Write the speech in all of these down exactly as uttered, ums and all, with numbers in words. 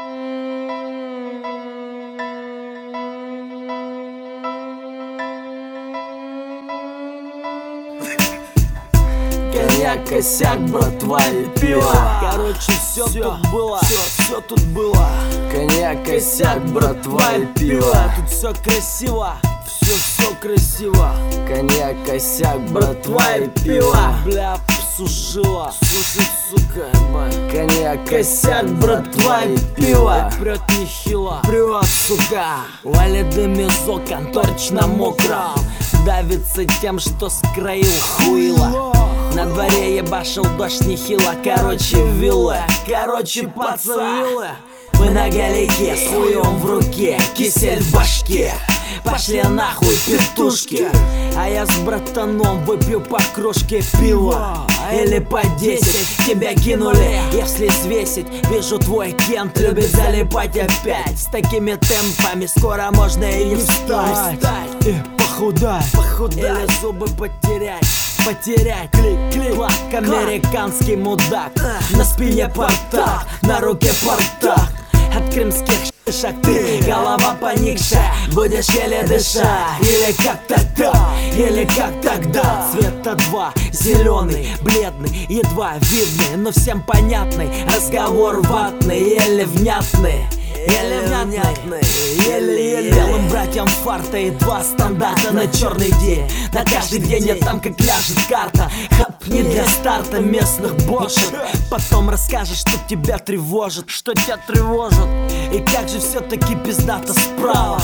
Коньяк, косяк, братва и пиво. Короче, все, все тут было, все, все тут было. Коньяк, косяк, братва и пиво. Тут все красиво, все, все красиво. Коньяк, косяк, братва и пиво. Бля, сушила, слушай, сука, ебать. Коньяк, косяк, братва и пиво. Прет нехило, прет, сука. Валит дым из окон, точно мокро. Давится тем, что скроил хуйло. На дворе ебашил дождь нехило. Короче, вилла, короче, пацаны. Мы на галяке с хуем в руке, кисель в башке. Пошли нахуй петушки. А я с братаном выпью по кружке пива или по десять. Тебя кинули, если взвесить. Вижу, твой Кент любит залипать опять. С такими темпами скоро можно и не встать. И похудать, похудать. Или зубы потерять. Потерять клик, клик, клак, американский мудак. На спине портак, на руке портак. От крымских шишек ты голова поникшая, будешь еле дышать. Или как-то так, или как тогда. Цвета два, зеленый, бледный, едва видный, но всем понятный. Разговор ватный, еле внятный. Еле внятный, еле-еле. Белым братьям фарта и два стандарта на черный день. На каждый день я там как ляжет карта. Хапни для старта местных бошек. Потом расскажешь, что тебя тревожит. Что тебя тревожит. И как же все-таки пиздато справа.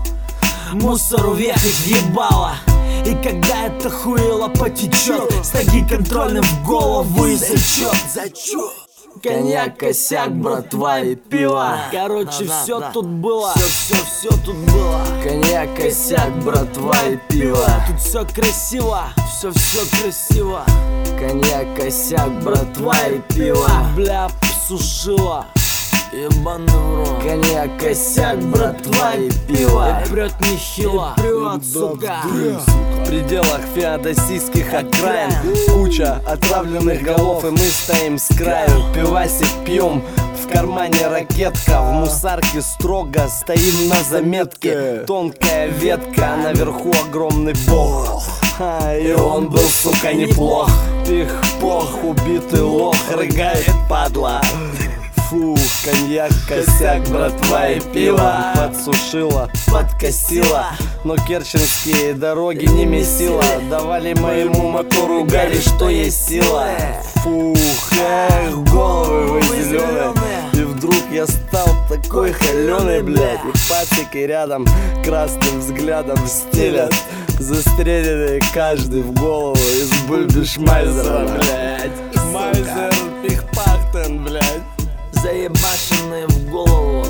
Мусору въехать въебало. И когда это хуело потечет, с ноги контрольным в голову и зачет. Зачет. Коньяк, косяк, братва и пиво. Короче, да, все да, тут было. Все, все, все тут было. Коньяк, косяк, братва и пиво. Тут все красиво, все, все красиво. Коньяк, косяк, братва и пиво. Бля, сушила. Ебаный в рот. Коньяк, косяк, братва и пиво. И прет нехило, прет, сука. В пределах феодосийских окраин куча отравленных голов, и мы стоим с краю. Пивасик пьем, в кармане ракетка. В мусарке строго стоим на заметке. Тонкая ветка, а наверху огромный бог. Ха, и он был, сука, неплох. Пих-пох, убитый лох, рыгает падла. Фух, коньяк, косяк, братва и пиво. Подсушила, подкосила, но керченские дороги не месила. Давали моему мотору гарри, что есть сила. Фух, эх, головы вы зеленые. И вдруг я стал такой холеный, блядь. И пацики рядом красным взглядом стелят. Застреленные каждый в голову из бульбишмайзера, блядь. Майзер, пихпахтен, блядь. Заебашенные в голову.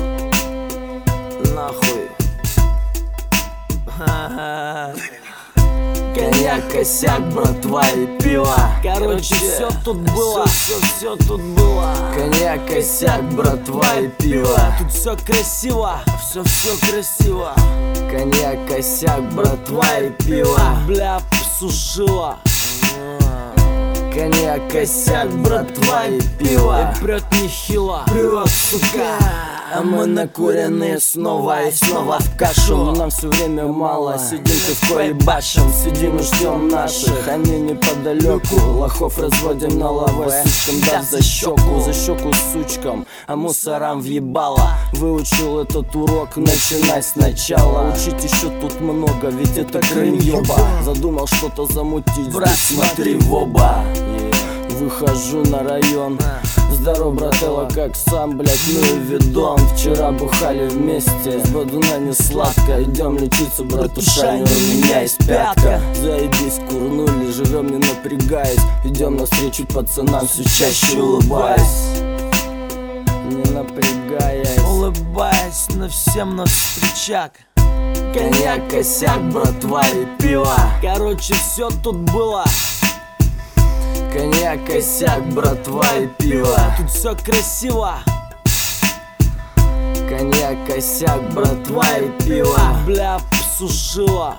Нахуй. Коньяк, косяк, братва и пиво. Короче, все тут было. Все, все тут было. Коньяк, косяк, братва и пиво. Тут все красиво, все, все красиво. Коньяк, косяк, братва и пиво. Бля, сушила. Коньяк, косяк, братва и пиво. И прет нехило, прет, сука. А мы накуренные снова и снова в кашу. Но нам все время мало, сидим пивко и башим. Сидим и ждем наших, они неподалеку. Лохов разводим на лавой, сучкам дав за щеку. За щеку сучкам, а мусорам въебало. Выучил этот урок, начинай сначала. Учить еще тут много, ведь это крыньёба. Задумал что-то замутить, брат, смотри в оба. Выхожу на район. Здорово, брателло, как сам, блять, ну и видон. Вчера бухали вместе, с бодуна не сладко. Идем лечиться, братушаня, у меня есть пятка. Заебись, курнули, живем не напрягаясь. Идем навстречу пацанам, все чаще улыбаясь. Не напрягаясь, улыбаясь на всем навстречак. Коньяк, косяк, братва и пиво. Короче, все тут было. Коньяк, косяк, братва и пиво. Тут все красиво. Коньяк, косяк, братва и пиво. Бля, сушила.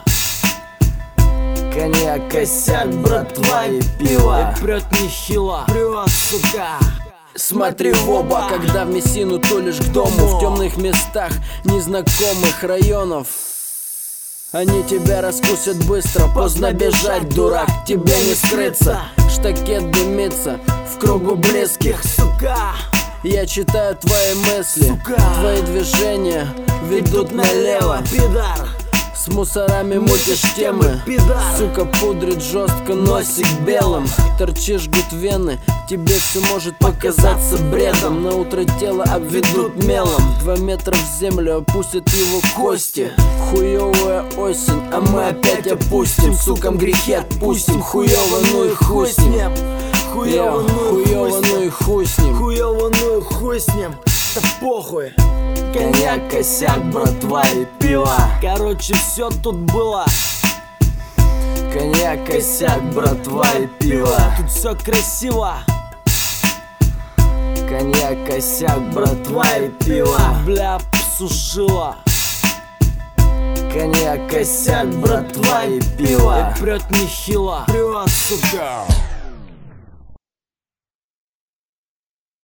Коньяк, косяк, братва и пиво. И прет нехило, прет, сука. смотри в оба. Когда в Мессину тулишь к дому, в темных местах незнакомых районов, они тебя раскусят быстро, поздно бежать, дурак, тебе не скрыться. Штакет дымится в кругу близких, сука. Я читаю твои мысли, сука. Твои движения ведут налево, пидар. С мусорами мутишь темы, пидар. Сука пудрит жестко носик белым. Торчишь, жгут вены, тебе все может показаться бредом. На утро тело обведут мелом, два метра в землю опустят его кости. Хуевая осень, а мы опять опустим. Сукам грехи отпустим, хуево, ну и хуй с ним. Хуёво, ну и хуёво, ну и хуй с ним. Хуёво, ну и хуй с ним. Да похуй. Коньяк, косяк, братва и пиво. Короче, все тут было. Коньяк, косяк, братва и пиво. Тут все красиво. Коньяк, косяк, братва и пиво. Бля, сушила. Коньяк, косяк, братва и пиво. И прет нехило. Привет, сука.